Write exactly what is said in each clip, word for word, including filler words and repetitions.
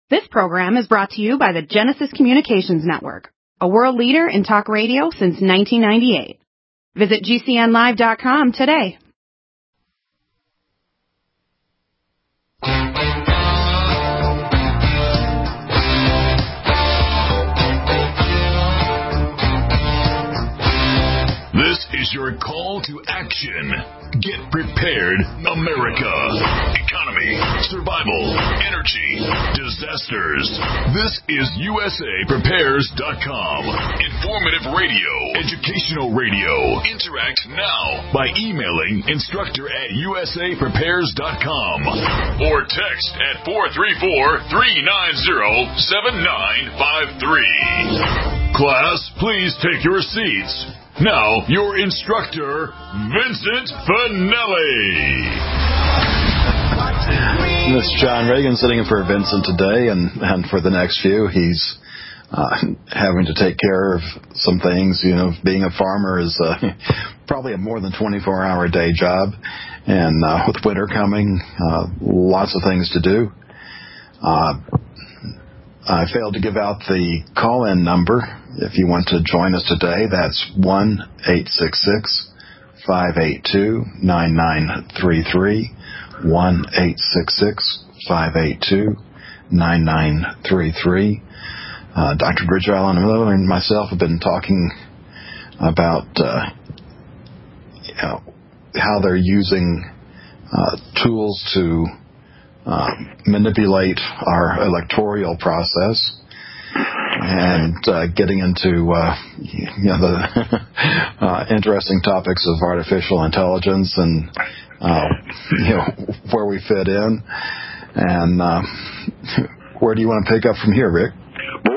This program is brought to you by the Genesis Communications Network, a world leader in talk radio since nineteen ninety-eight. Visit G C N live dot com today. This is your call to action. Get prepared, America. Economy, survival, energy, disasters. This is U S A Prepares dot com. Informative radio, educational radio. Interact now by emailing instructor at U S A Prepares dot com or text at four three four, three nine zero, seven nine five three. Class, please take your seats. Now, your instructor, Vincent Finelli. This is John Reagan sitting in for Vincent today, and, and for the next few, he's uh, having to take care of some things. You know, being a farmer is uh, probably a more than twenty-four hour a day job, and uh, with winter coming, uh, lots of things to do. Uh, I failed to give out the call-in number. If you want to join us today, that's one eight six six, five eight two, nine nine three three, one eight six six, five eight two, nine nine three three. Uh, Doctor Gridgewell and myself have been talking about uh, you know, how they're using uh, tools to uh, manipulate our electoral process. And uh, getting into uh, you know, the uh, interesting topics of artificial intelligence and uh, you know, where we fit in. And uh, where do you want to pick up from here, Rick? Boy,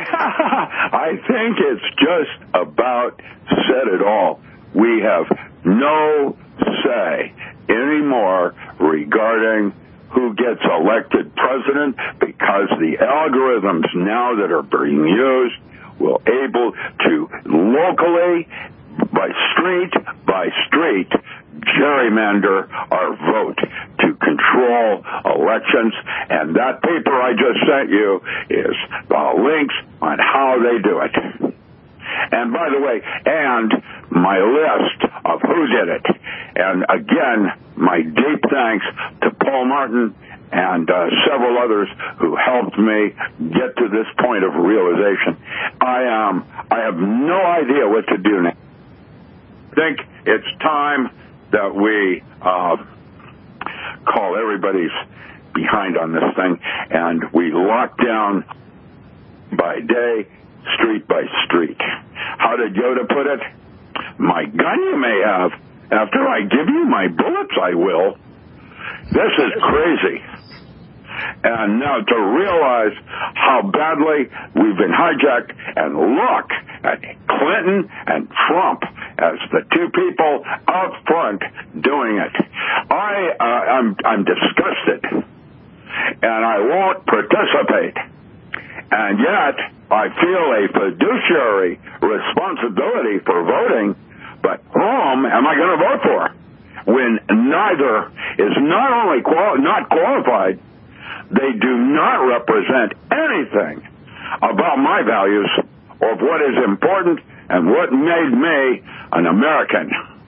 I, I think it's just about said it all. We have no say anymore regarding who gets elected president, because the algorithms now that are being used will able to locally, by street by street, gerrymander our vote to control elections. And that paper I just sent you is the links on how they do it. And by the way, and my list of who did it. And again, my deep thanks to Paul Martin and uh, several others who helped me get to this point of realization. I um, I have no idea what to do now. I think it's time that we uh, call everybody's behind on this thing, and we lock down by day, street by street. How did Yoda put it? My gun you may have. After I give you my bullets, I will. This is crazy. And now to realize how badly we've been hijacked, and look at Clinton and Trump as the two people out front doing it. I, uh, I'm, I'm disgusted, and I won't participate. And yet, I feel a fiduciary responsibility for voting, but whom am I going to vote for? When neither is not only quali- not qualified, they do not represent anything about my values or what is important and what made me an American.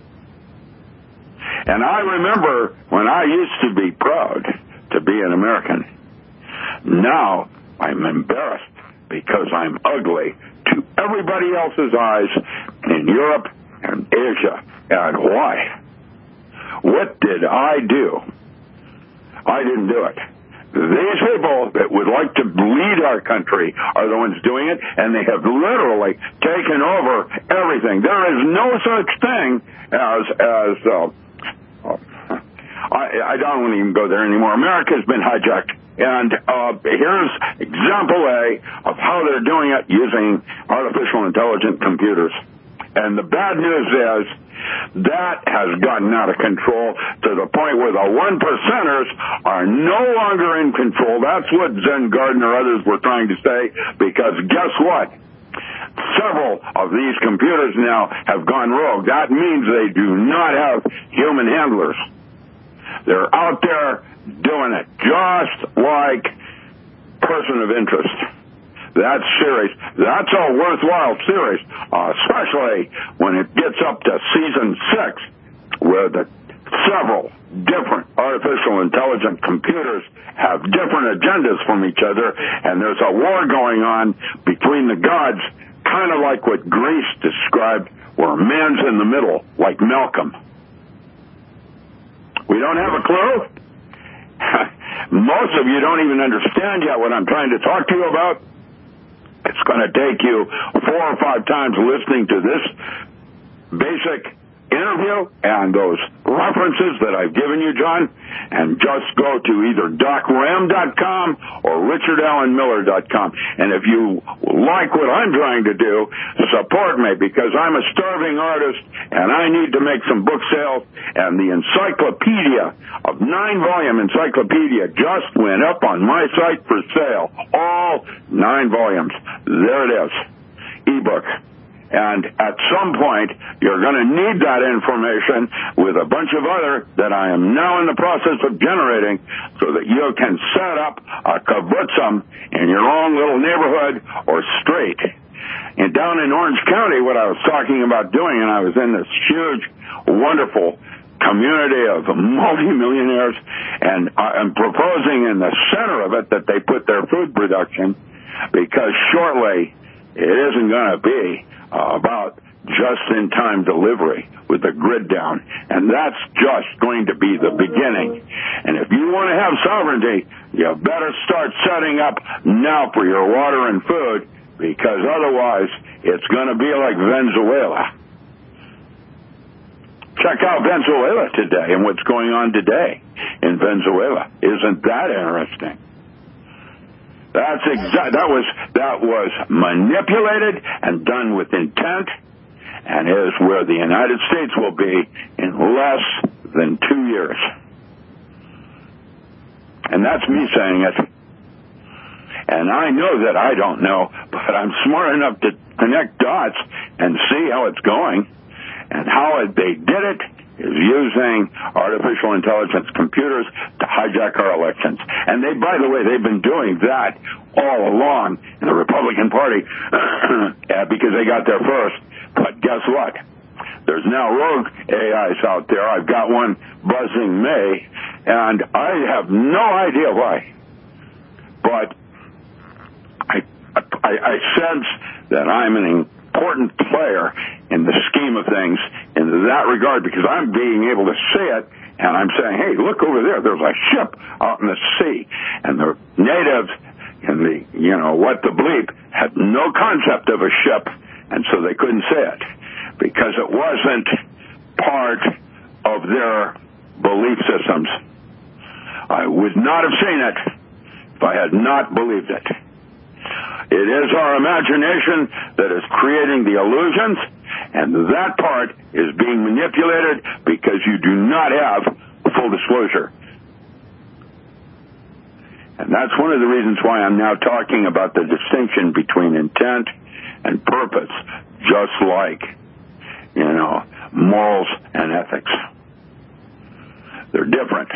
And I remember when I used to be proud to be an American. Now I'm embarrassed because I'm ugly to everybody else's eyes in Europe and Asia. And why? What did I do? I didn't do it. These people that would like to lead our country are the ones doing it, and they have literally taken over everything. There is no such thing as, as uh, I, I don't want to even go there anymore. America's been hijacked. And uh, here's example A of how they're doing it using artificial intelligent computers. And the bad news is that has gotten out of control to the point where the one percenters are no longer in control. That's what Zen Garden or others were trying to say, because guess what? Several of these computers now have gone rogue. That means they do not have human handlers. They're out there doing it just like person of interest. That series, that's a worthwhile series, uh, especially when it gets up to season six, where the several different artificial intelligent computers have different agendas from each other, and there's a war going on between the gods, kind of like what Greece described, where man's in the middle, like Malcolm. We don't have a clue? Most of you don't even understand yet what I'm trying to talk to you about. It's going to take you four or five times listening to this basic interview and those references that I've given you, John, and just go to either doc ram dot com or richard allen miller dot com. And if you like what I'm trying to do, support me, because I'm a starving artist and I need to make some book sales. And the encyclopedia, of nine-volume encyclopedia, just went up on my site for sale. All nine volumes. There it is. Ebook. And at some point, you're going to need that information with a bunch of other that I am now in the process of generating so that you can set up a kibbutzim in your own little neighborhood or street. And down in Orange County, what I was talking about doing, and I was in this huge, wonderful community of multimillionaires, and I'm proposing in the center of it that they put their food production, because shortly it isn't going to be Uh, about just-in-time delivery with the grid down. And that's just going to be the beginning. And if you want to have sovereignty, you better start setting up now for your water and food, because otherwise it's going to be like Venezuela. Check out Venezuela today and what's going on today in Venezuela. Isn't that interesting? That's exact. That was that was manipulated and done with intent, and is where the United States will be in less than two years. And that's me saying it. And I know that I don't know, but I'm smart enough to connect dots and see how it's going, and how they did it is using artificial intelligence computers to hijack our elections. And they, by the way, they've been doing that all along in the Republican Party because they got there first. But guess what? There's now rogue A Is out there. I've got one buzzing me, and I have no idea why. But I, I, I sense that I'm an important player in the scheme of things in that regard, because I'm being able to see it, and I'm saying, hey, look over there, there's a ship out in the sea. And the natives and the, you know, what the bleep, had no concept of a ship, and so they couldn't see it, because it wasn't part of their belief systems. I would not have seen it if I had not believed it. It is our imagination that is creating the illusions, and that part is being manipulated because you do not have full disclosure. And that's one of the reasons why I'm now talking about the distinction between intent and purpose, just like, you know, morals and ethics. They're different.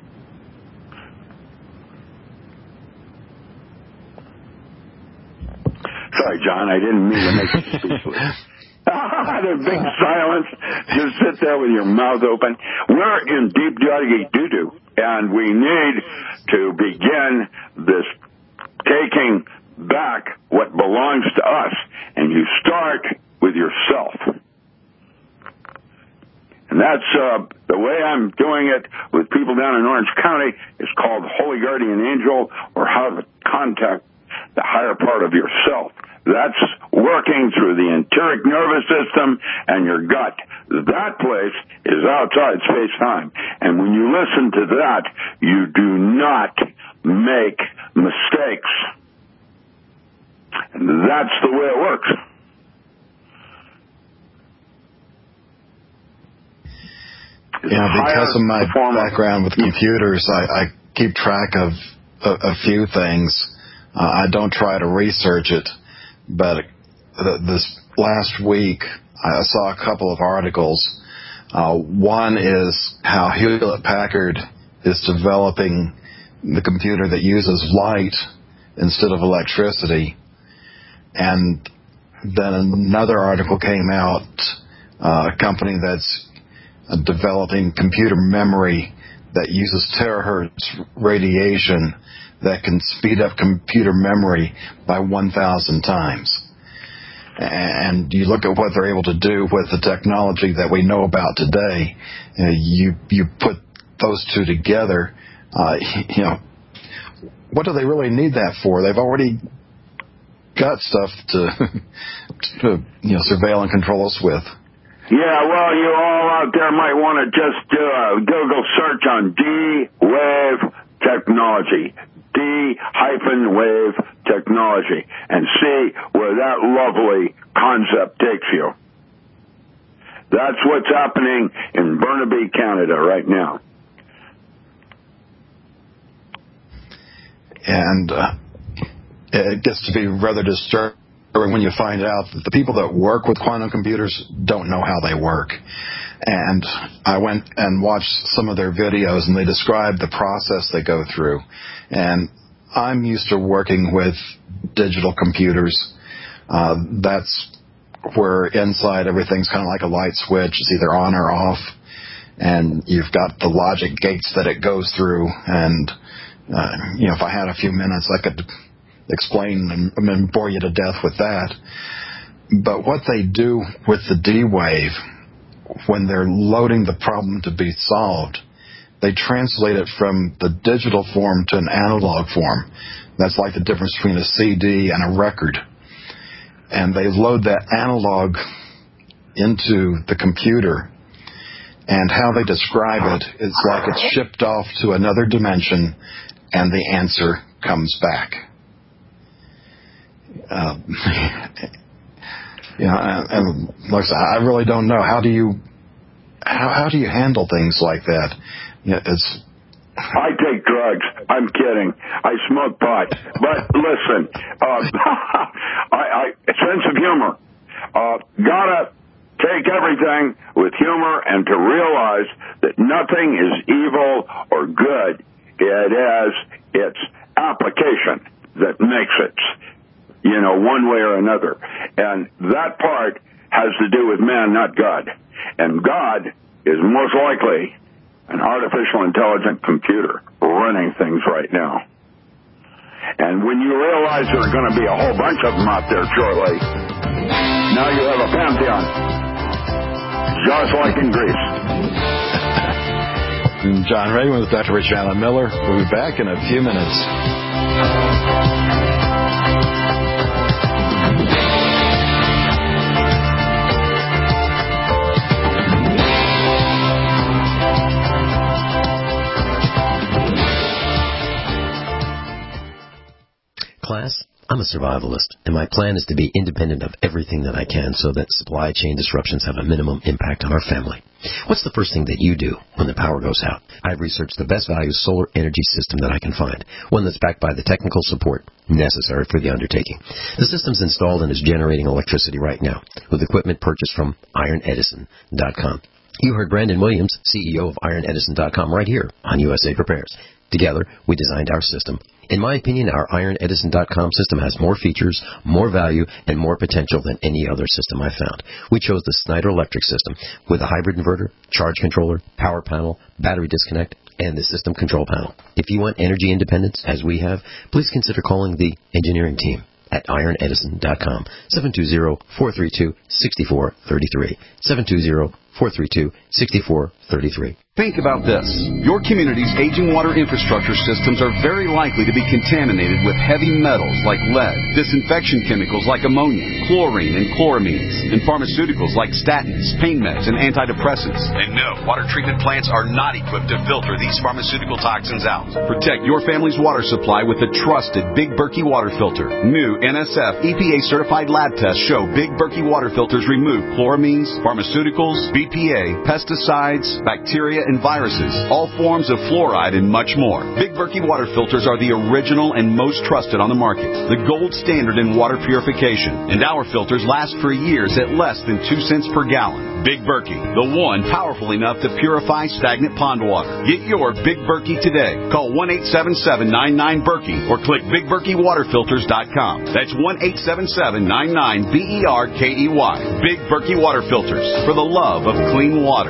Sorry, John, I didn't mean to make you speechless. There's big silence. Just sit there with your mouth open. We're in deep doggy doo-doo, and we need to begin this taking back what belongs to us, and you start with yourself. And that's uh, the way I'm doing it with people down in Orange County. Is called Holy Guardian Angel, or how to contact the higher part of yourself. That's working through the enteric nervous system and your gut. That place is outside space-time. And when you listen to that, you do not make mistakes. And that's the way it works. Yeah, because of my background with computers, I, I keep track of a, a few things. Uh, I don't try to research it, but th- this last week I saw a couple of articles. Uh, one is how Hewlett-Packard is developing the computer that uses light instead of electricity. And then another article came out, uh, a company that's uh, developing computer memory that uses terahertz radiation that can speed up computer memory by one thousand times. And you look at what they're able to do with the technology that we know about today, you know, you, you put those two together, uh, you know, what do they really need that for? They've already got stuff to, to you know, surveil and control us with. Yeah, well, you all out there might want to just do a Google search on D-Wave technology. D-Wave technology, and see where that lovely concept takes you. That's what's happening in Burnaby, Canada right now. And uh, it gets to be rather disturbing when you find out that the people that work with quantum computers don't know how they work. And I went and watched some of their videos, and they described the process they go through. And I'm used to working with digital computers. Uh, that's where inside everything's kind of like a light switch. It's either on or off. And you've got the logic gates that it goes through. And, uh, you know, if I had a few minutes, I could explain and, and bore you to death with that. But what they do with the D-Wave, when they're loading the problem to be solved, they translate it from the digital form to an analog form. That's like the difference between a C D and a record. And they load that analog into the computer, and how they describe it is like it's shipped off to another dimension, and the answer comes back. Uh, you know, and, and like I said, I really don't know. How do you how how do you handle things like that? You know, it's I take drugs. I'm kidding. I smoke pot. But listen, uh, I, I sense of humor. Uh, gotta take everything with humor and to realize that nothing is evil or good. It is its application that makes it, you know, one way or another. And that part has to do with man, not God. And God is most likely an artificial intelligent computer running things right now. And when you realize there are going to be a whole bunch of them out there shortly, now you have a pantheon, just like in Greece. John Raymond with Doctor Richard Allen Miller. We'll be back in a few minutes. Class, I'm a survivalist, and my plan is to be independent of everything that I can so that supply chain disruptions have a minimum impact on our family. What's the first thing that you do when the power goes out? I've researched the best value solar energy system that I can find, one that's backed by the technical support necessary for the undertaking. The system's installed and is generating electricity right now with equipment purchased from iron edison dot com. You heard Brandon Williams, C E O of iron edison dot com, right here on U S A Prepares. Together, we designed our system. In my opinion, our iron edison dot com system has more features, more value, and more potential than any other system I've found. We chose the Snyder Electric system with a hybrid inverter, charge controller, power panel, battery disconnect, and the system control panel. If you want energy independence, as we have, please consider calling the engineering team at iron edison dot com, seven two zero, four three two, six four three three, seven two zero, four three two, six four three three. Think about this. Your community's aging water infrastructure systems are very likely to be contaminated with heavy metals like lead, disinfection chemicals like ammonia, chlorine and chloramines, and pharmaceuticals like statins, pain meds, and antidepressants. And no, water treatment plants are not equipped to filter these pharmaceutical toxins out. Protect your family's water supply with the trusted Big Berkey water filter. New N S F E P A certified lab tests show Big Berkey water filters remove chloramines, pharmaceuticals, B B P A, pesticides, bacteria, and viruses, all forms of fluoride, and much more. Big Berkey water filters are the original and most trusted on the market, the gold standard in water purification, and our filters last for years at less than two cents per gallon. Big Berkey, the one powerful enough to purify stagnant pond water. Get your Big Berkey today. Call one eight seven seven, nine nine, Berkey or click big berkey water filters dot com. That's one eight seven seven, nine nine, B E R K E Y. Big Berkey Water Filters, for the love of clean water.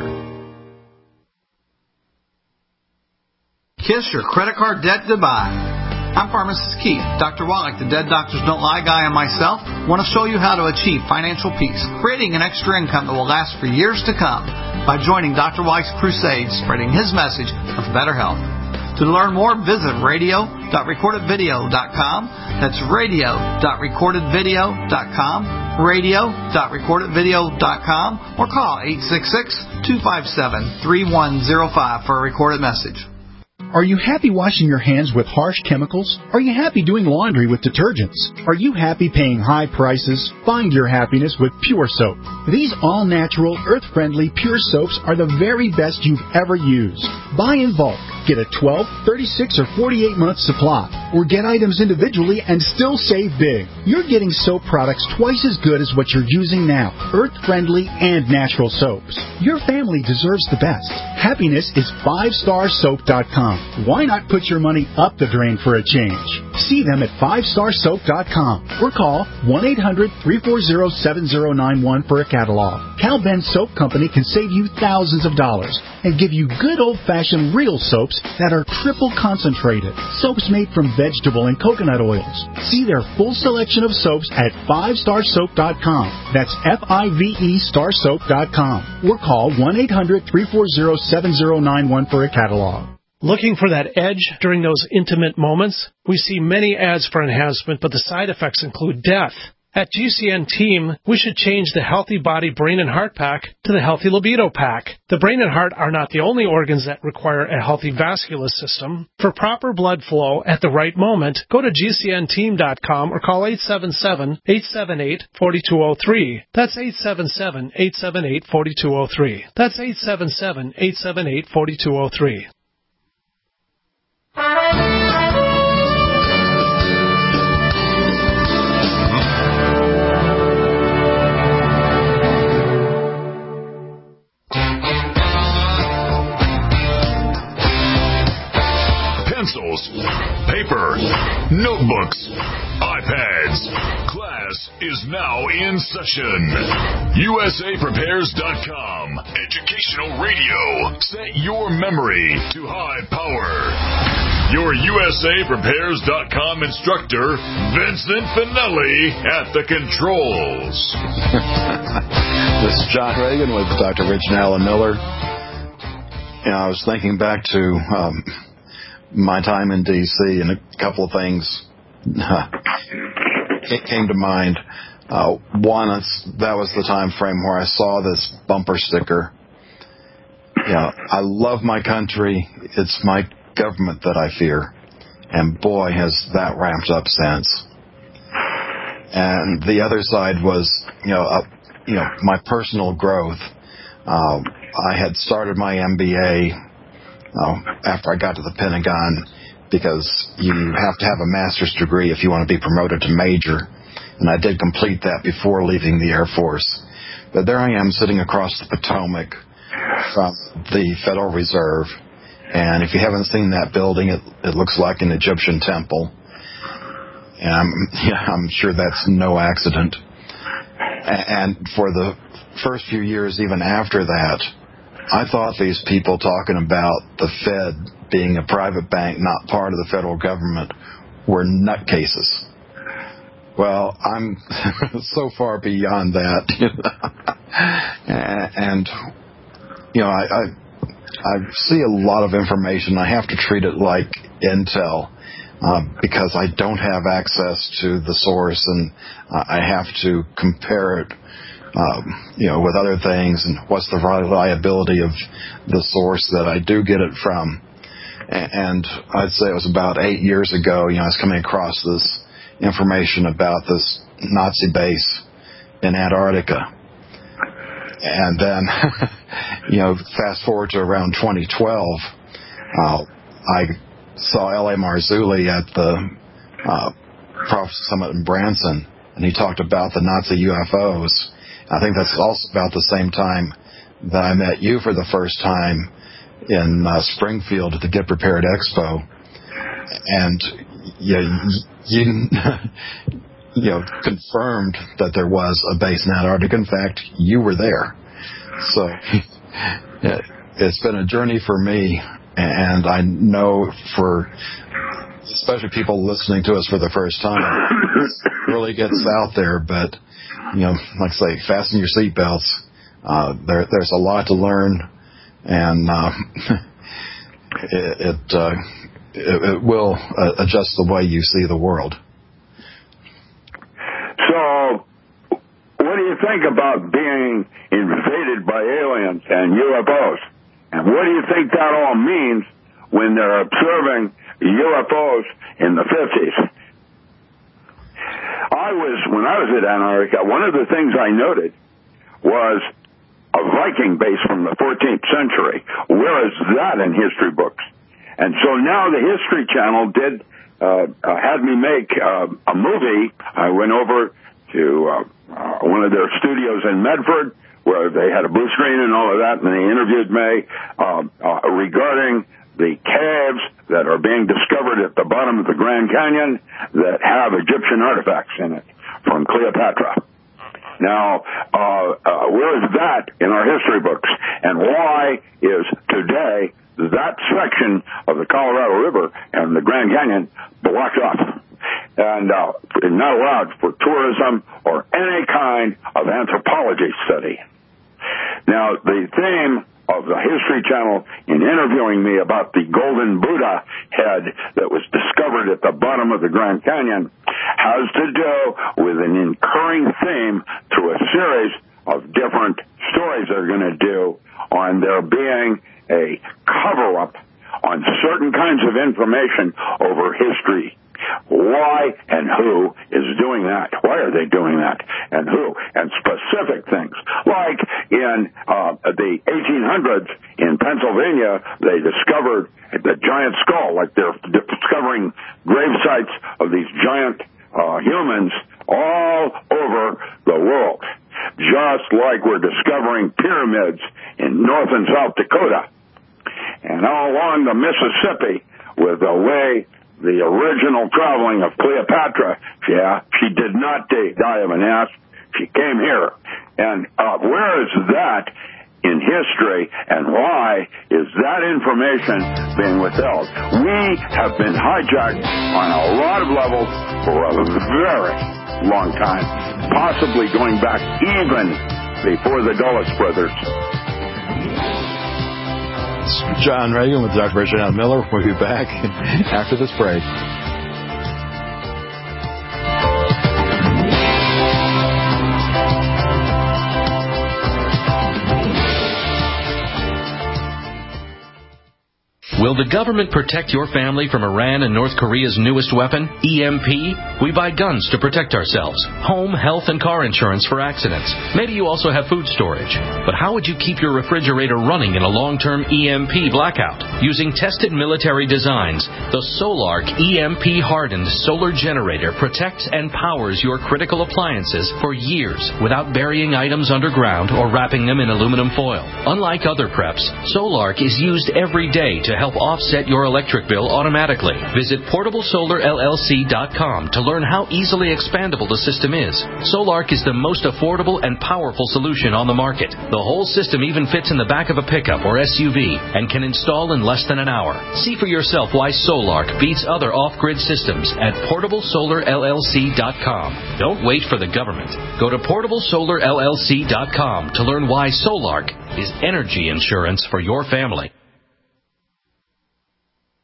Kiss your credit card debt goodbye. I'm Pharmacist Keith. Doctor Wallach, the Dead Doctors Don't Lie guy, and myself want to show you how to achieve financial peace, creating an extra income that will last for years to come by joining Doctor Wallach's crusade, spreading his message of better health. To learn more, visit radio dot recorded video dot com. That's radio dot recorded video dot com, radio dot recorded video dot com, or call eight six six, two five seven, three one zero five for a recorded message. Are you happy washing your hands with harsh chemicals? Are you happy doing laundry with detergents? Are you happy paying high prices? Find your happiness with Pure Soap. These all-natural, earth-friendly Pure Soaps are the very best you've ever used. Buy in bulk. Get a twelve, thirty-six, or forty-eight month supply. Or get items individually and still save big. You're getting soap products twice as good as what you're using now. Earth-friendly and natural soaps. Your family deserves the best. Happiness is five star soap dot com. Why not put your money up the drain for a change? See them at five star soap dot com or call one eight hundred, three four zero, seven zero nine one for a catalog. Cal Ben Soap Company can save you thousands of dollars and give you good old-fashioned real soaps that are triple concentrated. Soaps made from vegetable and coconut oils. See their full selection of soaps at five star soap dot com. That's F I V E star soap dot com. Or call one eight hundred, three four zero, seven zero nine one for a catalog. Looking for that edge during those intimate moments? We see many ads for enhancement, but the side effects include death. At G C N Team, we should change the Healthy Body Brain and Heart Pack to the Healthy Libido Pack. The brain and heart are not the only organs that require a healthy vascular system. For proper blood flow at the right moment, go to G C N team dot com or call eight seven seven, eight seven eight, four two zero three. That's eight seven seven, eight seven eight, four two zero three. That's eight seven seven, eight seven eight, four two zero three. Pencils, paper, notebooks, iPads. Class is now in session. U S A prepares dot com. Educational radio. Set your memory to high power. Your U S A prepares dot com instructor, Vincent Finelli, at the controls. This is John Reagan with Doctor Rich and Alan Miller. You know, I was thinking back to um, my time in D C, and a couple of things uh, came to mind. Uh, one, that was the time frame where I saw this bumper sticker. You know, I love my country. It's my government that I fear. And boy, has that ramped up since. And the other side was, you know, uh, you know, my personal growth. Uh, I had started my M B A uh, after I got to the Pentagon, because you have to have a master's degree if you want to be promoted to major. And I did complete that before leaving the Air Force. But there I am sitting across the Potomac from the Federal Reserve. And if you haven't seen that building, it, it looks like an Egyptian temple. And I'm, yeah, I'm sure that's no accident. And for the first few years, even after that, I thought these people talking about the Fed being a private bank, not part of the federal government, were nutcases. Well, I'm so far beyond that. And, you know, I, I I see a lot of information. I have to treat it like intel uh, because I don't have access to the source, and uh, I have to compare it, um, you know, with other things, and what's the reliability of the source that I do get it from. And I'd say it was about eight years ago, you know, I was coming across this information about this Nazi base in Antarctica. and then, you know, fast forward to around twenty twelve, uh, I saw L A Marzulli at the uh, Prophecy Summit in Branson, and he talked about the Nazi U F Os. I think that's also about the same time that I met you for the first time in uh, Springfield at the Get Prepared Expo. And you, you, you know, confirmed that there was a base in Antarctica. In fact, you were there. So it's been a journey for me, and I know for especially people listening to us for the first time, it really gets out there. But, you know, like I say, fasten your seatbelts. Uh, there, there's a lot to learn, and uh, it it, uh, it it will uh, adjust the way you see the world. So, what do you think about being invaded by aliens and U F Os? And what do you think that all means when they're observing U F Os in the fifties? I was, when I was at Antarctica, one of the things I noted was a Viking base from the fourteenth century. Where is that in history books? And so now the History Channel did, uh, uh had me make uh, a movie. I went over to uh, uh, one of their studios in Medford, where they had a blue screen and all of that, and they interviewed me uh, uh, regarding the caves that are being discovered at the bottom of the Grand Canyon that have Egyptian artifacts in it from Cleopatra. Now, uh, uh, where is that in our history books? And why is today that section of the Colorado River and the Grand Canyon blocked off and uh, not allowed for tourism or any kind of anthropology study? Now, the theme of the History Channel in interviewing me about the golden Buddha head that was discovered at the bottom of the Grand Canyon has to do with an incurring theme through a series of different stories they're going to do on there being a cover-up on certain kinds of information over history. Why and who is doing that? Why are they doing that? And who? And specific things. Like in uh, the eighteen hundreds in Pennsylvania, they discovered the giant skull, like they're discovering grave sites of these giant uh, humans all over the world. Just like we're discovering pyramids in North and South Dakota. And all along the Mississippi, with the way the original traveling of Cleopatra, yeah, she did not die of an ass. She came here. And uh, where is that in history, and why is that information being withheld? We have been hijacked on a lot of levels for a very long time, possibly going back even before the Dulles brothers. John Reagan with Doctor Reginald Miller. We'll be back after this break. Will the government protect your family from Iran and North Korea's newest weapon, E M P? We buy guns to protect ourselves, home, health, and car insurance for accidents. Maybe you also have food storage. But how would you keep your refrigerator running in a long-term E M P blackout? Using tested military designs, the Solark E M P-hardened solar generator protects and powers your critical appliances for years without burying items underground or wrapping them in aluminum foil. Unlike other preps, Solark is used every day to help offset your electric bill automatically. Visit portable solar L L C dot com to learn how easily expandable the system is. Solark is the most affordable and powerful solution on the market. The whole system even fits in the back of a pickup or S U V and can install in less than an hour. See for yourself why Solark beats other off-grid systems at portable solar L L C dot com. Don't wait for the government. Go to portable solar L L C dot com to learn why Solark is energy insurance for your family.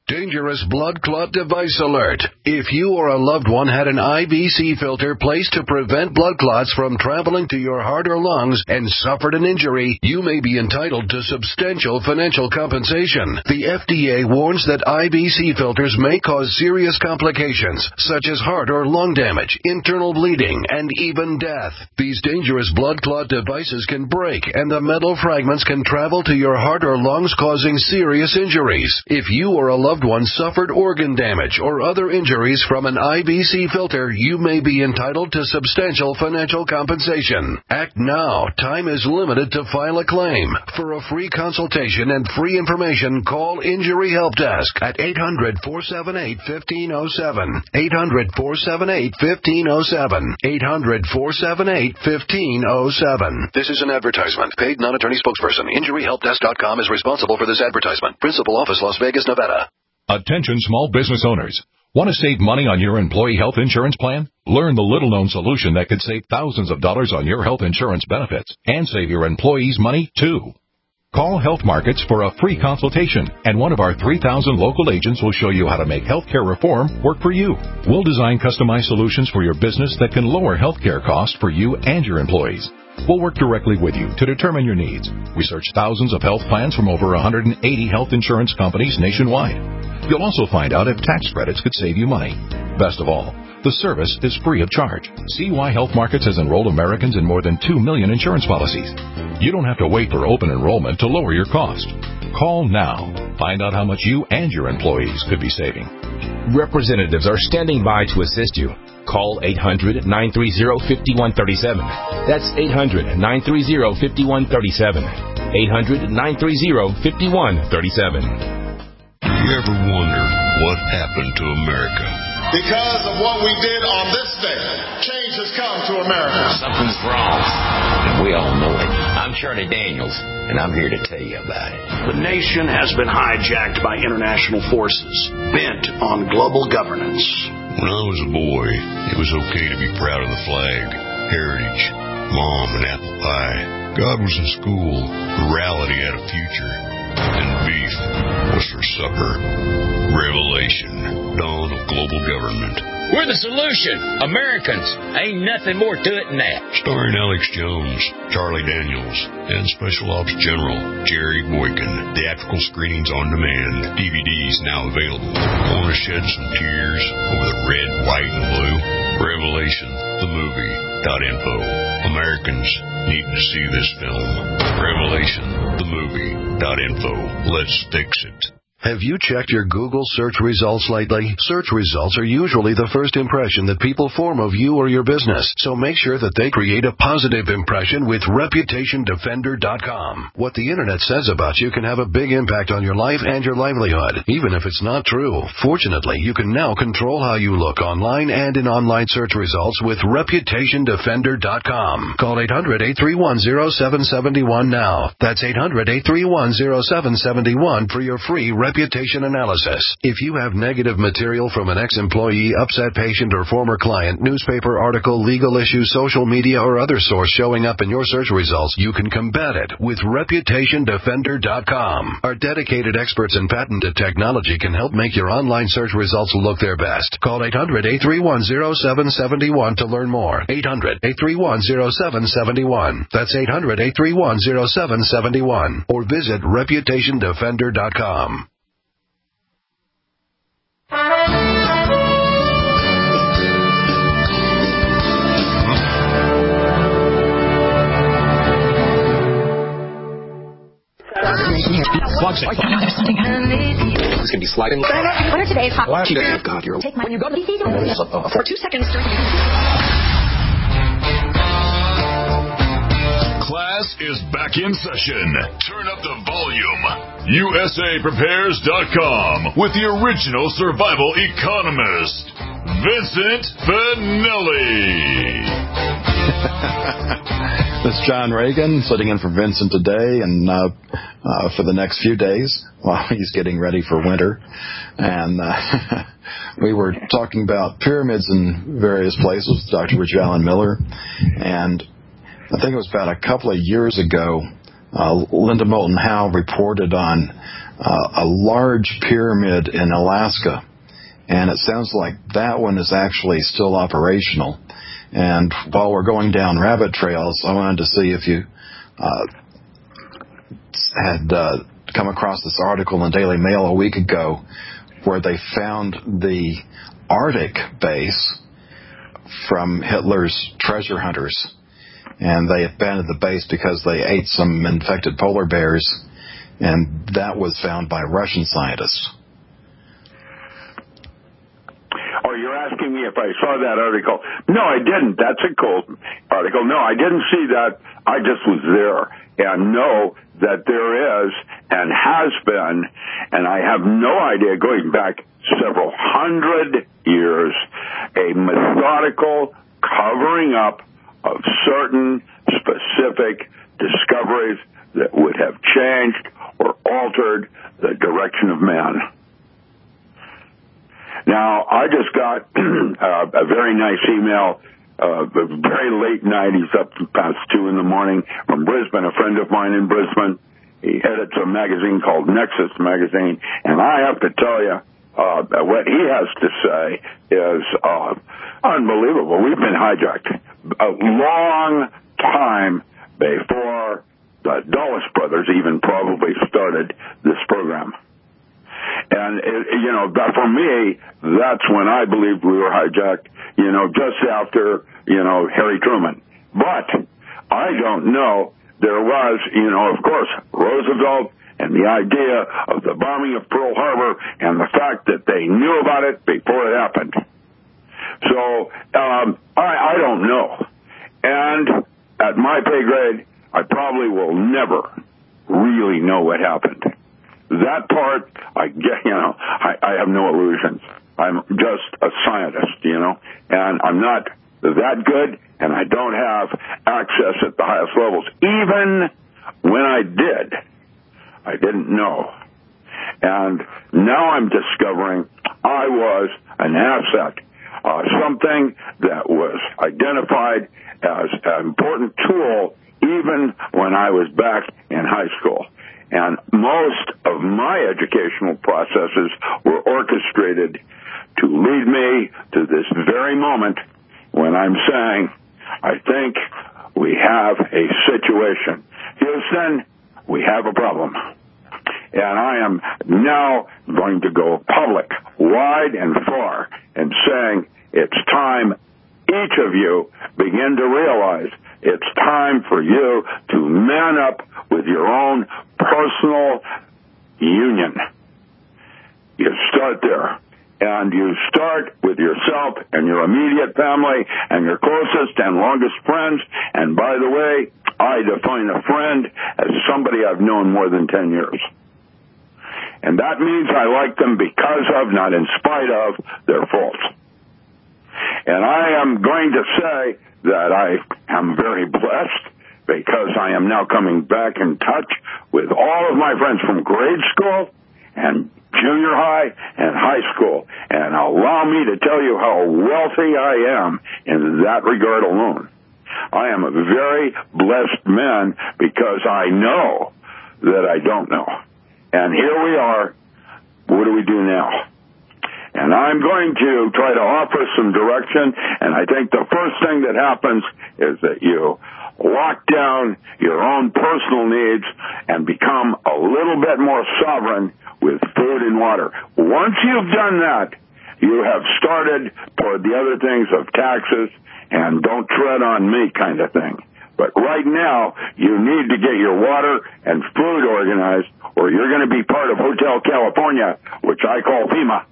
Dangerous blood clot device alert. If you or a loved one had an I V C filter placed to prevent blood clots from traveling to your heart or lungs and suffered an injury, you may be entitled to substantial financial compensation. The F D A warns that I V C filters may cause serious complications, such as heart or lung damage, internal bleeding, and even death. These dangerous blood clot devices can break, and the metal fragments can travel to your heart or lungs, causing serious injuries. If you or a loved one suffered organ damage or other injuries from an I V C filter, you may be entitled to substantial financial compensation. Act now. Time is limited to file a claim. For a free consultation and free information, call Injury Help Desk at eight hundred, four seven eight, one five zero seven. eight hundred, four seven eight, one five zero seven. eight hundred, four seven eight, one five zero seven. This is an advertisement. Paid non-attorney spokesperson. Injury Help Desk dot com is responsible for this advertisement. Principal office, Las Vegas, Nevada. Attention small business owners. Want to save money on your employee health insurance plan? Learn the little-known solution that could save thousands of dollars on your health insurance benefits and save your employees money, too. Call Health Markets for a free consultation, and one of our three thousand local agents will show you how to make healthcare reform work for you. We'll design customized solutions for your business that can lower healthcare costs for you and your employees. We'll work directly with you to determine your needs. Research thousands of health plans from over one hundred eighty health insurance companies nationwide. You'll also find out if tax credits could save you money. Best of all, the service is free of charge. See why Health Markets has enrolled Americans in more than two million insurance policies. You don't have to wait for open enrollment to lower your cost. Call now. Find out how much you and your employees could be saving. Representatives are standing by to assist you. Call eight hundred, nine three zero, five one three seven. That's eight hundred, nine three zero, five one three seven. eight hundred, nine three zero, five one three seven. You ever wonder what happened to America? Because of what we did on this day, change has come to America. Something's wrong, and we all know it. I'm Charlie Daniels, and I'm here to tell you about it. The nation has been hijacked by international forces bent on global governance. When I was a boy, it was okay to be proud of the flag, heritage, mom, and apple pie. God was in school, morality had a future, and beef was for supper. Revelation, dawn of global government. We're the solution. Americans. Ain't nothing more to it than that. Starring Alex Jones, Charlie Daniels, and Special Ops General Jerry Boykin. Theatrical screenings on demand. D V Ds now available. Want to shed some tears over the red, white, and blue? Revelation, the movie. Dot info. Americans need to see this film. Revelation, the movie. Dot info. Let's fix it. Have you checked your Google search results lately? Search results are usually the first impression that people form of you or your business, so make sure that they create a positive impression with Reputation Defender dot com. What the Internet says about you can have a big impact on your life and your livelihood, even if it's not true. Fortunately, you can now control how you look online and in online search results with Reputation Defender dot com. Call eight hundred, eight three one, zero seven seven one now. That's eight hundred, eight three one, zero seven seven one for your free reputation analysis. If you have negative material from an ex-employee, upset patient, or former client, newspaper article, legal issue, social media, or other source showing up in your search results, you can combat it with Reputation Defender dot com. Our dedicated experts in patented technology can help make your online search results look their best. Call eight hundred, eight three one, zero seven seven one to learn more. eight hundred, eight three one, zero seven seven one. That's eight hundred, eight three one, zero seven seven one. Or visit Reputation Defender dot com. This can be sliding. What are today's hot? Last day of God, you're Take my when you go to the season for two seconds. Class is back in session. Turn up the volume. U S A Prepares dot com with the original survival economist, Vincent Finelli. This is John Reagan sitting in for Vincent today and uh, uh, for the next few days while he's getting ready for winter. And uh, we were talking about pyramids in various places with Doctor Richard Allen Miller. And I think it was about a couple of years ago, uh, Linda Moulton Howe reported on uh, a large pyramid in Alaska, and it sounds like that one is actually still operational. And while we're going down rabbit trails, I wanted to see if you uh, had uh, come across this article in Daily Mail a week ago where they found the Arctic base from Hitler's treasure hunters. And they abandoned the base because they ate some infected polar bears, and that was found by Russian scientists. Oh, you're asking me if I saw that article. No, I didn't. That's a cool article. No, I didn't see that. I just was there and know that there is and has been, and I have no idea, going back several hundred years, a methodical covering up of certain specific discoveries that would have changed or altered the direction of man. Now, I just got uh, a very nice email, uh, very late night, he's up past two in the morning, from Brisbane, a friend of mine in Brisbane. He edits a magazine called Nexus Magazine, and I have to tell you, uh, what he has to say is uh, unbelievable. We've been hijacked a long time before the Dulles brothers even probably started this program. And, it, you know, for me, that's when I believed we were hijacked, you know, just after, you know, Harry Truman. But I don't know. There was, you know, of course, Roosevelt and the idea of the bombing of Pearl Harbor and the fact that they knew about it before it happened. So um, I, I don't know. And at my pay grade, I probably will never really know what happened. That part, I get, you know, I, I have no illusions. I'm just a scientist, you know, and I'm not that good, and I don't have access at the highest levels. Even when I did, I didn't know. And now I'm discovering I was an asset, uh, something that was identified as an important tool even when I was back in high school. And most of my educational processes were orchestrated to lead me to this very moment when I'm saying, I think we have a situation. Houston, we have a problem. And I am now going to go public, wide and far, and saying it's time each of you begin to realize it's time for you to man up with your own personal union. You start there. And you start with yourself and your immediate family and your closest and longest friends. And by the way, I define a friend as somebody I've known more than ten years. And that means I like them because of, not in spite of, their faults. And I am going to say that I am very blessed because I am now coming back in touch with all of my friends from grade school and junior high and high school. And allow me to tell you how wealthy I am in that regard alone. I am a very blessed man because I know that I don't know. And here we are. What do we do now? And I'm going to try to offer some direction, and I think the first thing that happens is that you lock down your own personal needs and become a little bit more sovereign with food and water. Once you've done that, you have started toward the other things of taxes and don't tread on me kind of thing. But right now, you need to get your water and food organized, or you're going to be part of Hotel California, which I call FEMA.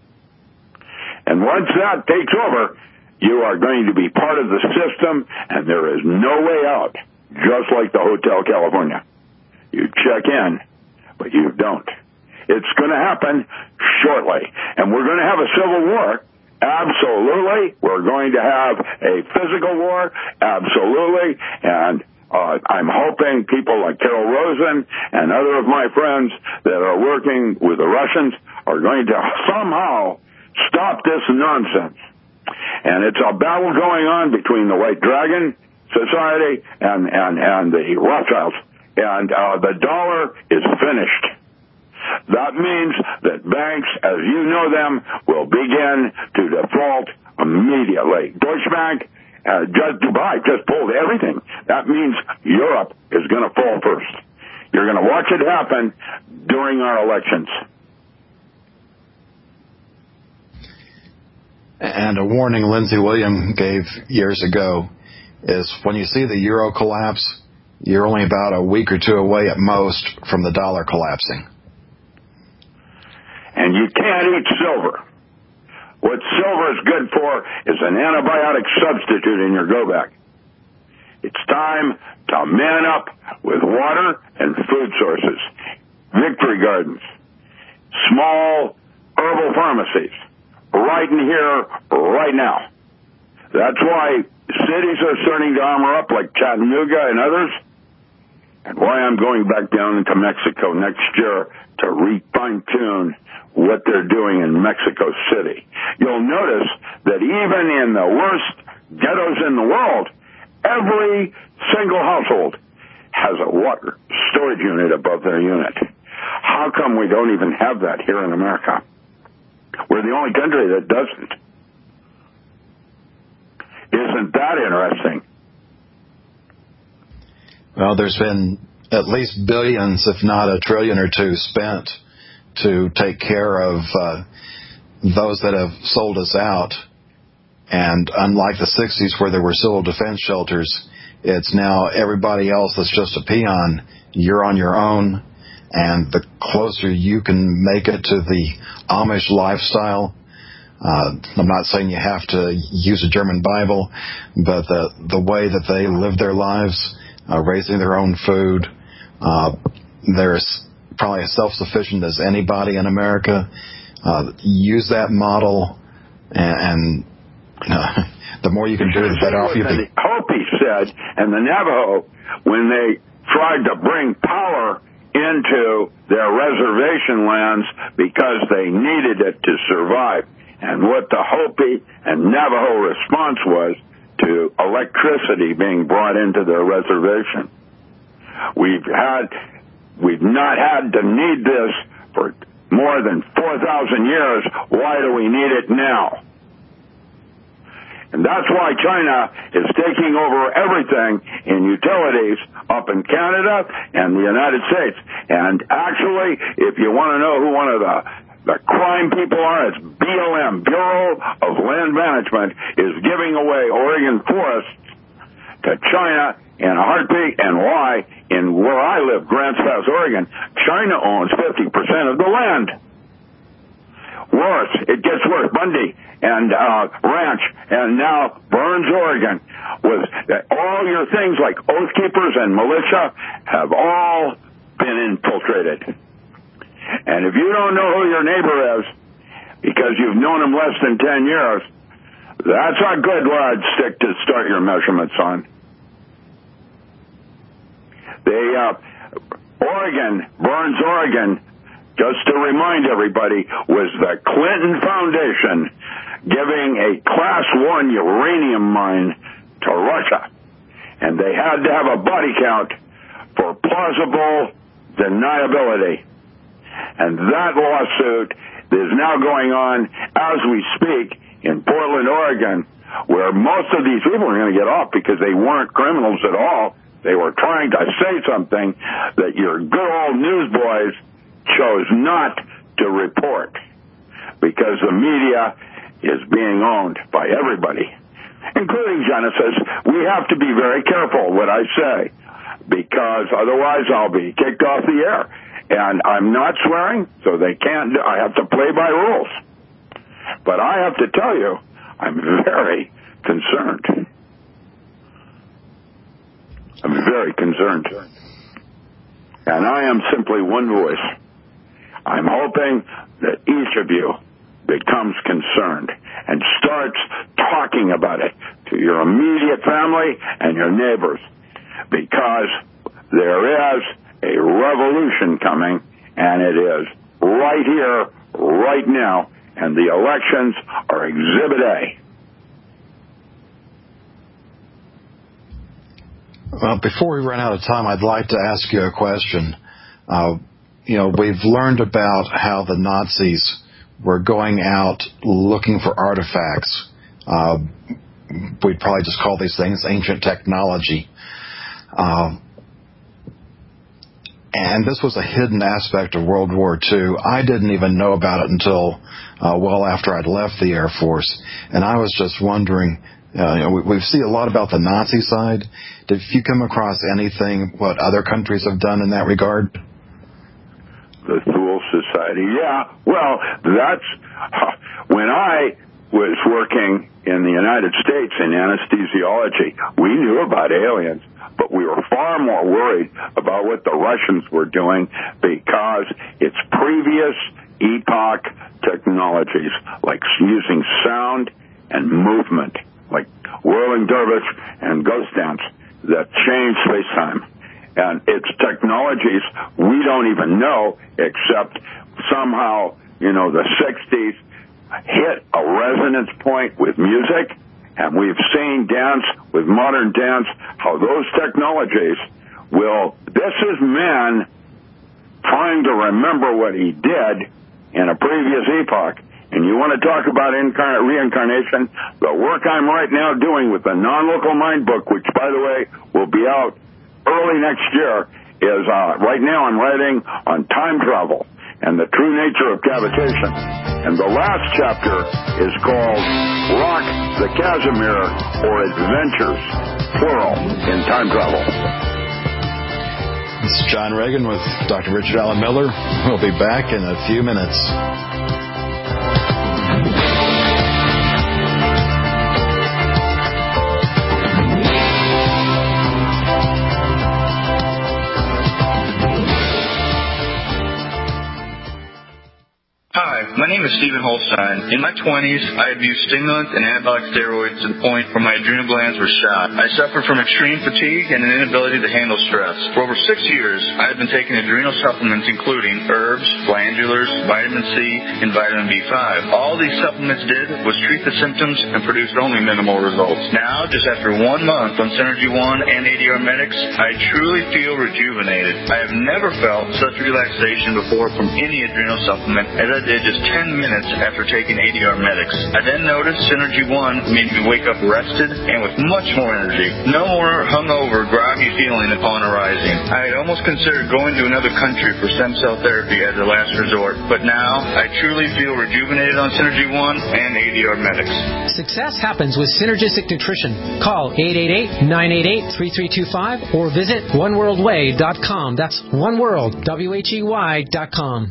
And once that takes over, you are going to be part of the system, and there is no way out, just like the Hotel California. You check in, but you don't. It's going to happen shortly. And we're going to have a civil war. Absolutely. We're going to have a physical war. Absolutely. And uh, I'm hoping people like Carol Rosen and other of my friends that are working with the Russians are going to somehow stop this nonsense. And it's a battle going on between the White Dragon Society and, and, and the Rothschilds. And uh, the dollar is finished. That means that banks, as you know them, will begin to default immediately. Deutsche Bank, uh, just Dubai just pulled everything. That means Europe is going to fall first. You're going to watch it happen during our elections. And a warning Lindsey William gave years ago is when you see the euro collapse, you're only about a week or two away at most from the dollar collapsing. And you can't eat silver. What silver is good for is an antibiotic substitute in your go bag. It's time to man up with water and food sources, Victory Gardens, small herbal pharmacies, right in here, right now. That's why cities are starting to armor up like Chattanooga and others, and why I'm going back down into Mexico next year to re-fine-tune what they're doing in Mexico City. You'll notice that even in the worst ghettos in the world, every single household has a water storage unit above their unit. How come we don't even have that here in America? We're the only country that doesn't. Isn't that interesting? Well, there's been at least billions, if not a trillion or two, spent to take care of uh, those that have sold us out. And unlike the sixties where there were civil defense shelters, it's now everybody else that's just a peon. You're on your own. And the closer you can make it to the Amish lifestyle, uh, I'm not saying you have to use a German Bible, but the, the way that they live their lives, uh, raising their own food, uh, they're probably as self-sufficient as anybody in America. Uh, use that model, and, and uh, the more you can do, the better off you be. The Hopi said, and the Navajo, when they tried to bring power into their reservation lands because they needed it to survive. And what the Hopi and Navajo response was to electricity being brought into their reservation. We've had, we've not had to need this for more than four thousand years. Why do we need it now? And that's why China is taking over everything in utilities up in Canada and the United States. And actually, if you want to know who one of the, the crime people are, it's B L M, Bureau of Land Management, is giving away Oregon forests to China in a heartbeat. And why? In where I live, Grants Pass, Oregon, China owns fifty percent of the land. Worse, it gets worse. Bundy and uh, Ranch, and now Burns, Oregon, with all your things like Oath Keepers and militia have all been infiltrated. And if you don't know who your neighbor is because you've known him less than ten years, that's a good yardstick to start your measurements on. They, uh, Oregon, Burns, Oregon, just to remind everybody, was the Clinton Foundation giving a class one uranium mine to Russia. And they had to have a body count for plausible deniability. And that lawsuit is now going on as we speak in Portland, Oregon, where most of these people are going to get off because they weren't criminals at all. They were trying to say something that your good old newsboys chose not to report because the media is being owned by everybody, including Genesis. We have to be very careful what I say because otherwise I'll be kicked off the air. And I'm not swearing, so they can't do, I have to play by rules. But I have to tell you, I'm very concerned. I'm very concerned. And I am simply one voice. I'm hoping that each of you becomes concerned and starts talking about it to your immediate family and your neighbors, because there is a revolution coming, and it is right here, right now, and the elections are Exhibit A. Well, before we run out of time, I'd like to ask you a question. Uh, you know, we've learned about how the Nazis were going out looking for artifacts. Uh, we'd probably just call these things ancient technology. Uh, and this was a hidden aspect of World War Two. I didn't even know about it until uh, well after I'd left the Air Force. And I was just wondering, uh, you know, we, we see a lot about the Nazi side. Did you come across anything, what other countries have done in that regard? The Thule Society, yeah. Well, that's, when I was working in the United States in anesthesiology, we knew about aliens, but we were far more worried about what the Russians were doing because it's previous epoch technologies, like using sound and movement, like whirling dervish and ghost dance, that change space-time. And it's technologies we don't even know, except somehow, you know, the sixties hit a resonance point with music, and we've seen dance with modern dance, how those technologies will, this is man trying to remember what he did in a previous epoch. And you want to talk about incarnate reincarnation, the work I'm right now doing with the Non-Local Mind book, which, by the way, will be out early next year, is uh, right now I'm writing on time travel and the true nature of cavitation. And the last chapter is called Rock the Casimir, or Adventures, plural, in time travel. This is John Reagan with Doctor Richard Allen Miller. We'll be back in a few minutes. My name is Stephen Holstein. In my twenties, I abused stimulants and anabolic steroids to the point where my adrenal glands were shot. I suffered from extreme fatigue and an inability to handle stress. For over six years, I had been taking adrenal supplements including herbs, glandulars, vitamin C, and vitamin B five. All these supplements did was treat the symptoms and produced only minimal results. Now, just after one month on Synergy One and A D R Medics, I truly feel rejuvenated. I have never felt such relaxation before from any adrenal supplement as I did just ten minutes after taking A D R Medics. I then noticed Synergy One made me wake up rested and with much more energy. No more hungover, groggy feeling upon arising. I had almost considered going to another country for stem cell therapy as a last resort, but now I truly feel rejuvenated on Synergy One and A D R Medics. Success happens with Synergistic Nutrition. Call eight eight eight, nine eight eight, three three two five or visit one world way dot com. That's oneworld, W H E Y dot com.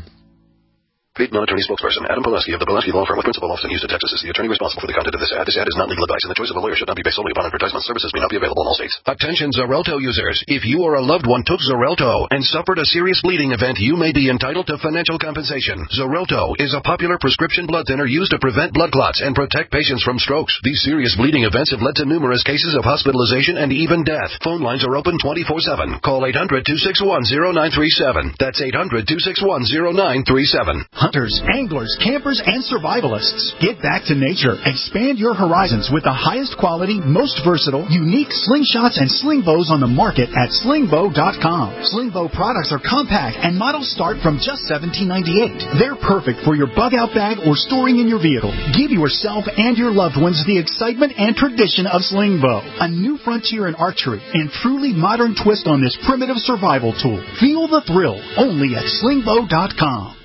Paid non-attorney spokesperson Adam Pileski of the Pileski Law Firm with principal office in Houston, Texas, is the attorney responsible for the content of this ad. This ad is not legal advice, and the choice of a lawyer should not be based solely upon advertisement. Services may not be available in all states. Attention Xarelto users. If you or a loved one took Xarelto and suffered a serious bleeding event, you may be entitled to financial compensation. Xarelto is a popular prescription blood thinner used to prevent blood clots and protect patients from strokes. These serious bleeding events have led to numerous cases of hospitalization and even death. Phone lines are open twenty-four seven. Call eight hundred, two six one, zero nine three seven. That's eight hundred, two six one, zero nine three seven. Hunters, anglers, campers, and survivalists. Get back to nature. Expand your horizons with the highest quality, most versatile, unique slingshots and sling bows on the market at sling bow dot com. Sling bow products are compact and models start from just seventeen ninety-eight. They're perfect for your bug-out bag or storing in your vehicle. Give yourself and your loved ones the excitement and tradition of sling bow. A new frontier in archery and truly modern twist on this primitive survival tool. Feel the thrill only at sling bow dot com.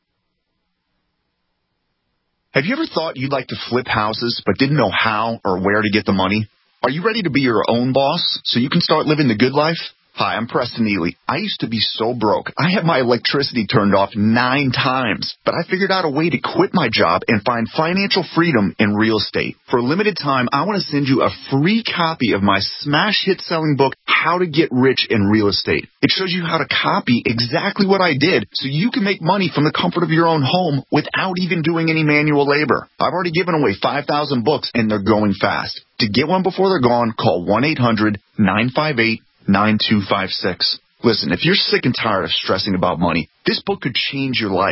Have you ever thought you'd like to flip houses but didn't know how or where to get the money? Are you ready to be your own boss so you can start living the good life? Hi, I'm Preston Neely. I used to be so broke. I had my electricity turned off nine times, but I figured out a way to quit my job and find financial freedom in real estate. For a limited time, I want to send you a free copy of my smash hit selling book, How to Get Rich in Real Estate. It shows you how to copy exactly what I did so you can make money from the comfort of your own home without even doing any manual labor. I've already given away five thousand books and they're going fast. To get one before they're gone, call one eight hundred, nine five eight, nine two five six. Listen, if you're sick and tired of stressing about money, this book could change your life.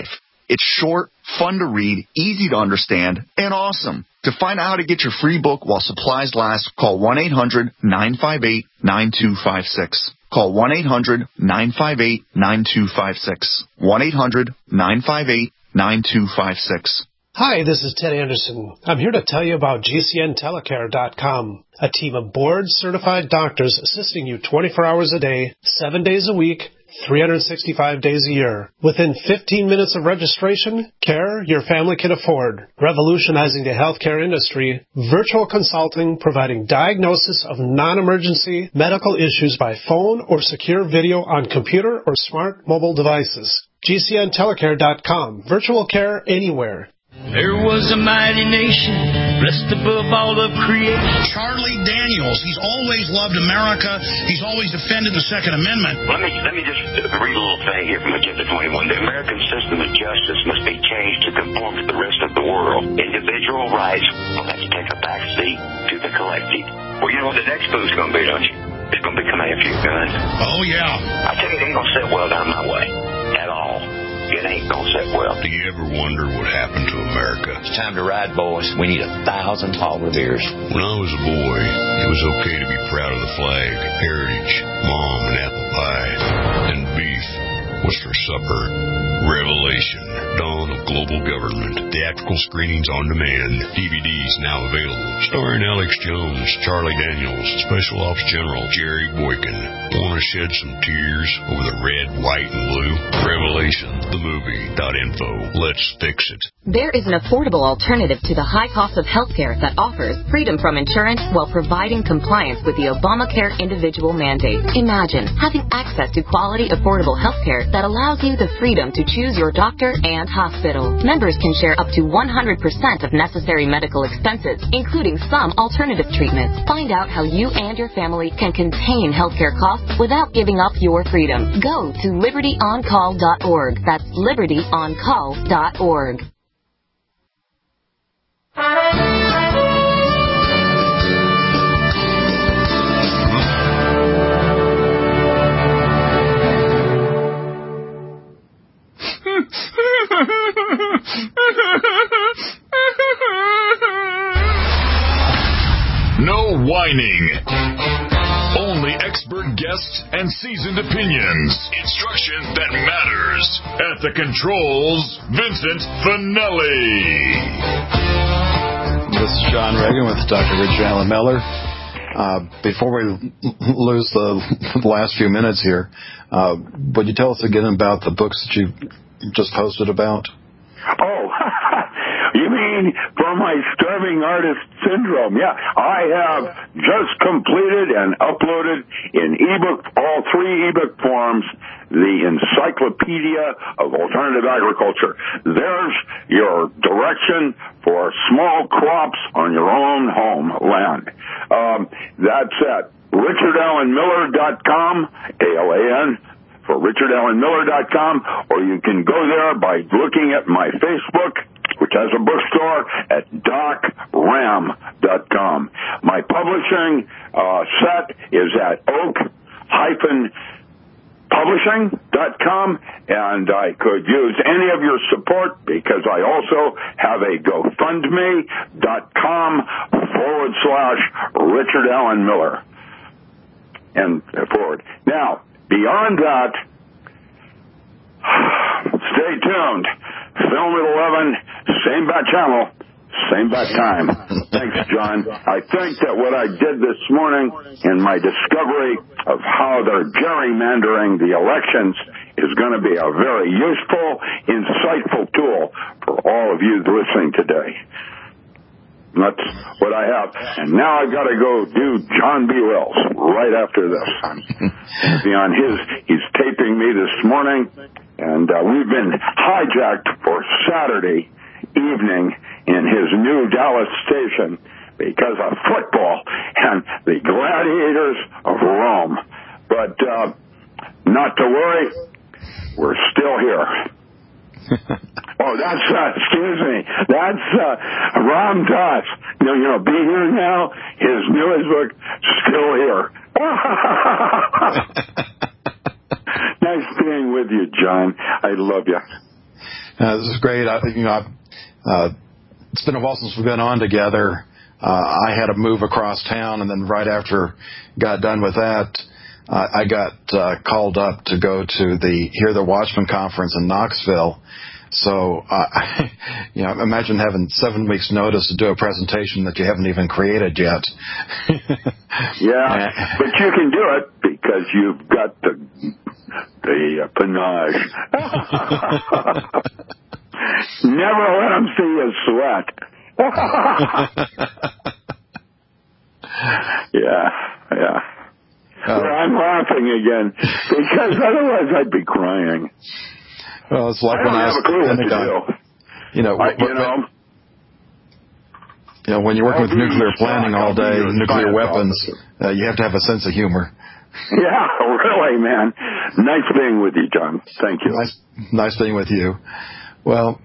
It's short, fun to read, easy to understand, and awesome. To find out how to get your free book while supplies last, call one eight hundred nine five eight nine two five six. Call one eight hundred nine five eight nine two five six. one eight hundred nine five eight nine two five six. Hi, this is Ted Anderson. I'm here to tell you about G C N telecare dot com, a team of board-certified doctors assisting you twenty-four hours a day, seven days a week, three hundred sixty-five days a year. Within fifteen minutes of registration, care your family can afford. Revolutionizing the healthcare industry, virtual consulting providing diagnosis of non-emergency medical issues by phone or secure video on computer or smart mobile devices. G C N telecare dot com. Virtual care anywhere. There was a mighty nation, blessed above all of creation. Charlie Daniels, he's always loved America. He's always defended the Second Amendment. Let me let me just read a little thing here from Agenda twenty-one. The American system of justice must be changed to conform to the rest of the world. Individual rights will have to take a back seat to the collective. Well, you know what the next move's going to be, don't you? It's going to be coming after your guns. Oh, yeah. I tell you, it ain't going to sit well down my way at all. It ain't gonna sit well. Do you ever wonder what happened to America? It's time to ride, boys. We need a thousand tall reveres. When I was a boy, it was okay to be proud of the flag, heritage, mom, and apple pie. And beef was for supper. Revelation, Dawn of Global Government. Theatrical screenings on demand. D V Ds now available. Starring Alex Jones, Charlie Daniels, Special Ops General Jerry Boykin. Want to shed some tears over the red, white, and blue? Revelation, the movie dot info. Let's fix it. There is an affordable alternative to the high cost of healthcare that offers freedom from insurance while providing compliance with the Obamacare individual mandate. Imagine having access to quality, affordable healthcare that allows you the freedom to choose your doctor and hospital. Members can share up to one hundred percent of necessary medical expenses, including some alternative treatments. Find out how you and your family can contain healthcare costs without giving up your freedom. Go to liberty on call dot org. That's liberty on call dot org. No whining. Only expert guests and seasoned opinions. Instruction that matters. At the controls, Vincent Finelli. This is John Reagan with Doctor Richard Allen Miller. Uh, before we lose the, the last few minutes here, uh, would you tell us again about the books that you just posted about? Oh, you mean for my starving artist syndrome? Yeah, I have just completed and uploaded in ebook, all three ebook forms, the Encyclopedia of Alternative Agriculture. There's your direction for small crops on your own homeland. Um, that's at richard allen miller dot com, A L A N, for richard allen miller dot com, or you can go there by looking at my Facebook, which has a bookstore, at doc ram dot com. My publishing uh, set is at oak publishing dot com, and I could use any of your support because I also have a GoFundMe dot com forward slash Richard Allen Miller. And forward. Now, beyond that, stay tuned. Film at eleven, same bat channel, same bat time. Thanks, John. I think that what I did this morning in my discovery of how they're gerrymandering the elections is going to be a very useful, insightful tool for all of you listening today. That's what I have. And now I've got to go do John B. Wells right after this. I'm going to be on his, he's taping me this morning, and uh, we've been hijacked for Saturday evening in his new Dallas station because of football and the gladiators of Rome. But uh, not to worry, we're still here. Oh, that's, uh, excuse me, that's uh, Ram Dass. You know, you know, Be Here Now, his newest book, Still Here. Nice being with you, John. I love you. Uh, this is great. I, you know, I, uh, it's been a while since we've been on together. Uh, I had to move across town, and then right after got done with that, uh, I got uh, called up to go to the Hear the Watchman conference in Knoxville. So, uh, you know, imagine having seven weeks' notice to do a presentation that you haven't even created yet. Yeah, but you can do it because you've got the the uh, panache. Never let them see you sweat. yeah, yeah. Oh. Well, I'm laughing again because otherwise I'd be crying. Well, it's like I when don't I have was a clue what to Pentagon. do. You know, I, what, you know, you know, when you're working I'll with nuclear be planning stuck. all I'll be day, your nuclear science weapons, uh, you have to have a sense of humor. Yeah, really, man. Nice being with you, John. Thank you. Nice, nice being with you. Well,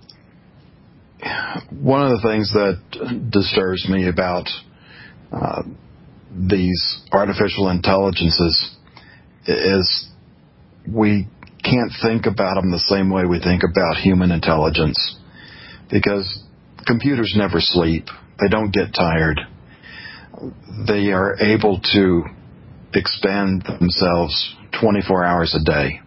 one of the things that disturbs me about uh, these artificial intelligences is we can't think about them the same way we think about human intelligence, because computers never sleep. They don't get tired. They are able to expand themselves twenty-four hours a day.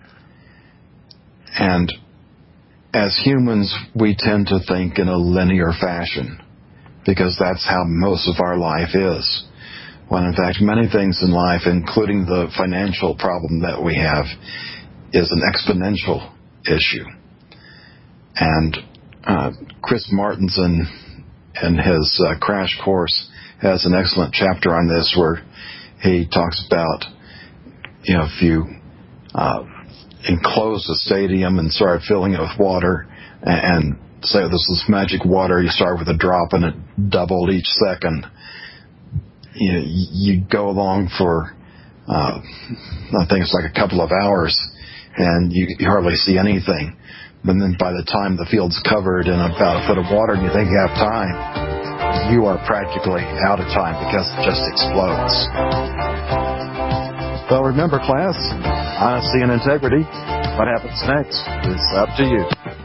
And as humans, we tend to think in a linear fashion because that's how most of our life is. When in fact, many things in life, including the financial problem that we have, is an exponential issue. And uh, Chris Martenson, in his uh, Crash Course, has an excellent chapter on this where he talks about, you know, if you uh, enclose a stadium and start filling it with water, and, and say this is magic water, you start with a drop and it doubled each second. You know, you go along for, uh, I think it's like a couple of hours, and you, you hardly see anything. But then by the time the field's covered in about a foot of water and you think you have time, you are practically out of time because it just explodes. Well, remember, class, honesty and integrity. What happens next is up to you.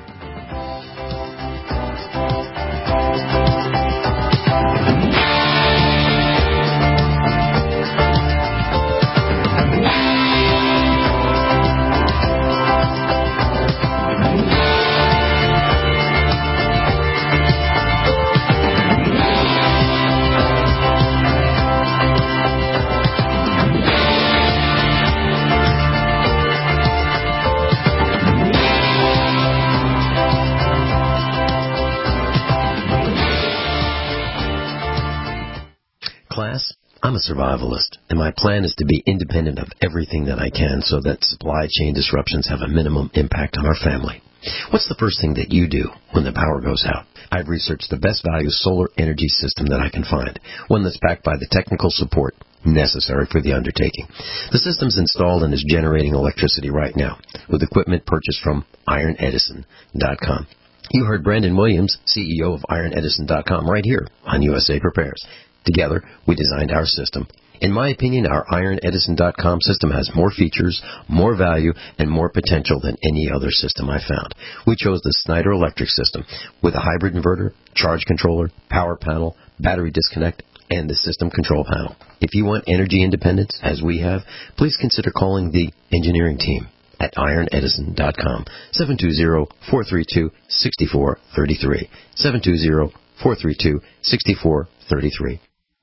I'm a survivalist, and my plan is to be independent of everything that I can so that supply chain disruptions have a minimum impact on our family. What's the first thing that you do when the power goes out? I've researched the best value solar energy system that I can find, one that's backed by the technical support necessary for the undertaking. The system's installed and is generating electricity right now with equipment purchased from iron edison dot com. You heard Brandon Williams, C E O of iron edison dot com, right here on U S A Prepares. Together, we designed our system. In my opinion, our iron edison dot com system has more features, more value, and more potential than any other system I found. We chose the Snyder Electric system with a hybrid inverter, charge controller, power panel, battery disconnect, and the system control panel. If you want energy independence, as we have, please consider calling the engineering team at iron edison dot com, seven two zero, four three two, six four three three, seven two zero, four three two, six four three three.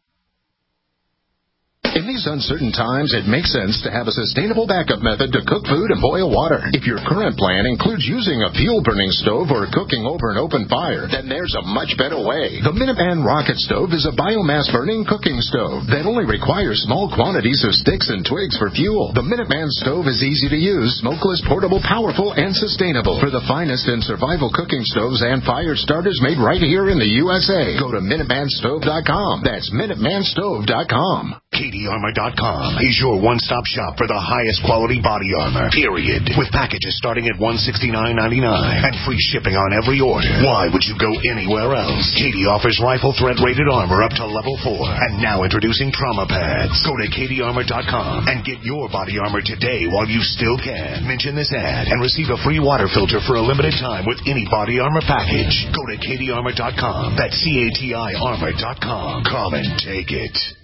In these uncertain times, it makes sense to have a sustainable backup method to cook food and boil water. If your current plan includes using a fuel-burning stove or cooking over an open fire, then there's a much better way. The Minuteman Rocket Stove is a biomass-burning cooking stove that only requires small quantities of sticks and twigs for fuel. The Minuteman Stove is easy to use, smokeless, portable, powerful, and sustainable. For the finest in survival cooking stoves and fire starters made right here in the U S A, go to Minuteman Stove dot com. That's Minuteman Stove dot com. K D Armor dot com is your one-stop shop for the highest quality body armor, period. With packages starting at one hundred sixty-nine ninety-nine and free shipping on every order. Why would you go anywhere else? Katie offers rifle threat rated armor up to level four. And now introducing trauma pads. Go to Katie Armor dot com and get your body armor today while you still can. Mention this ad and receive a free water filter for a limited time with any body armor package. Go to Katie Armor dot com. That's C A T I Armor dot com. Come and take it.